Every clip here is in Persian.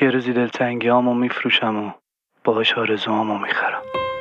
یه روزی دلتنگیامو میفروشم و باهاش آرزوامو میخرم.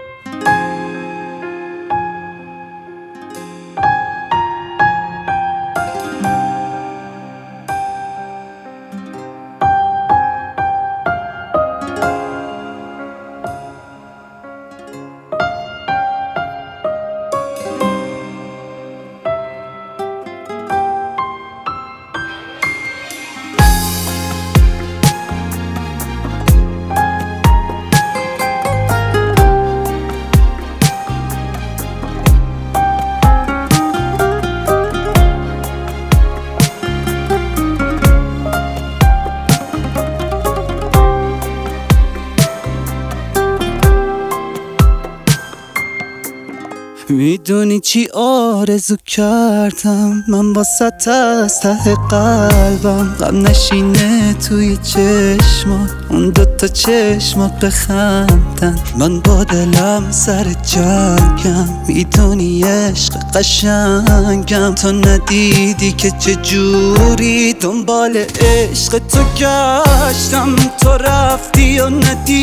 میدونی چی آرزو کردم من واسه از ته قلبم، غم نشینه توی چشمات، اون دوتا چشمات بخندن، من با دلم سر جنگم. میدونی عشق قشنگم، تو ندیدی که چجوری دنبال عشق تو گشتم، تو رفتی و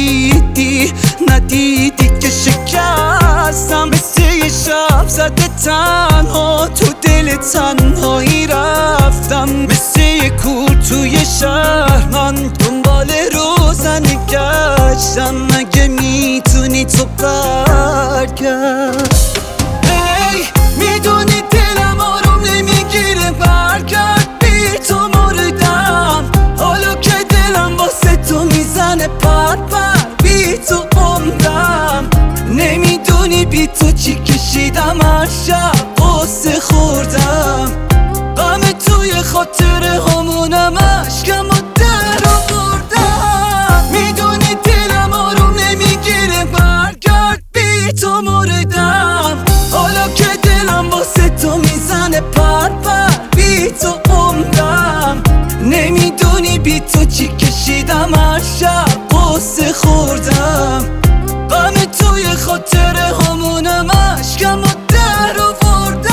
ندیدی که شکستم، مثل یه شب زده تنها تو دل تنهایی رفتم، مثل یه کور توی شهر من دنبال روزنه گشتم، مگه میتونی تو برگرد؟ ای میدونی دلم آروم نمیگیره، برگرد بی تو مردم، حالا که دلم واسه تو میزنه پر بی تو عمرم، نمیدونی بی تو چی کشیدم، هر شب قصه خوردم، غم توی خاطره همونم، عشقم و در آوردم، میدونی دلم آروم نمیگیره، برگرد بی تو مردم، حالا که دلم واسه تو میزنه پر بی تو عمرم، نمیدونی بی تو چی کشیدم، هر شب قصه خوردم، غم توی خاطره همونم، عشقم و در آوردم.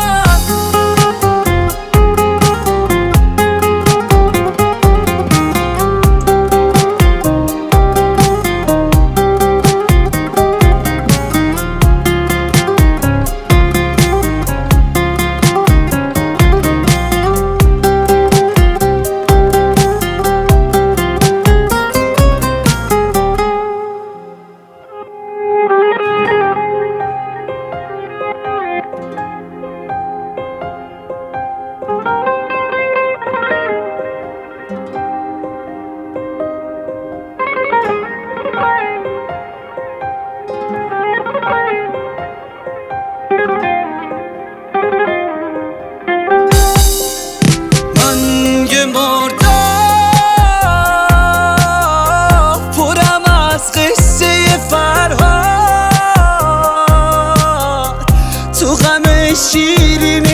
شیرین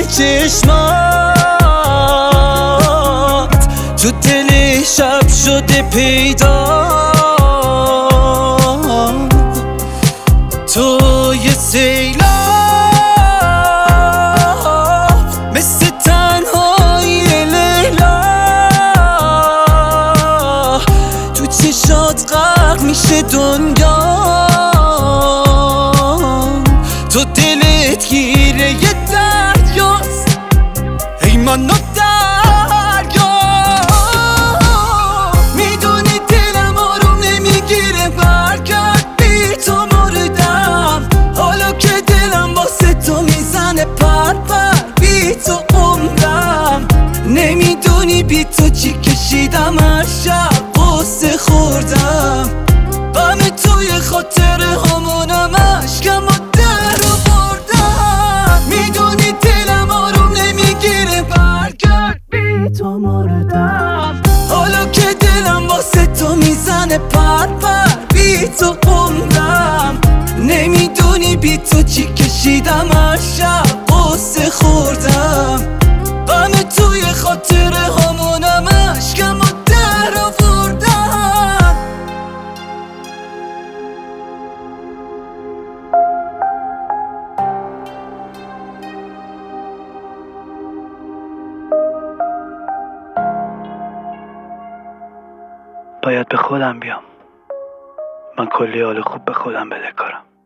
چشمات تو دل شب شده پیدا، تو یه سیلاب مثل تنهایی لیلا، تو چشات غرق میشه دنیا، تو دلت گیره یه دریاست، ای منو دریا، میدونی دلم آروم نمیگیره، برگرد بی تو مردم، حالا که دلم واسه تو میزنه پر بی تو عمرم، نمیدونی بی تو چی کشیدم، هر شب قصه خوردم، غم توی خاطره همونم، عشقم و در آوردم، میدونی دلم آروم نمیگیره، برگرد بی تو مردم، حالا که دلم واسه تو میزنه پر بی تو عمرم، نمیدونی بی تو چی کشیدم، هر شب قصه خوردم، غم توی خاطره همونم، عشقم و در آوردم. باید به خودم بیام. من کلی حال خوب به خودم بدهکارم.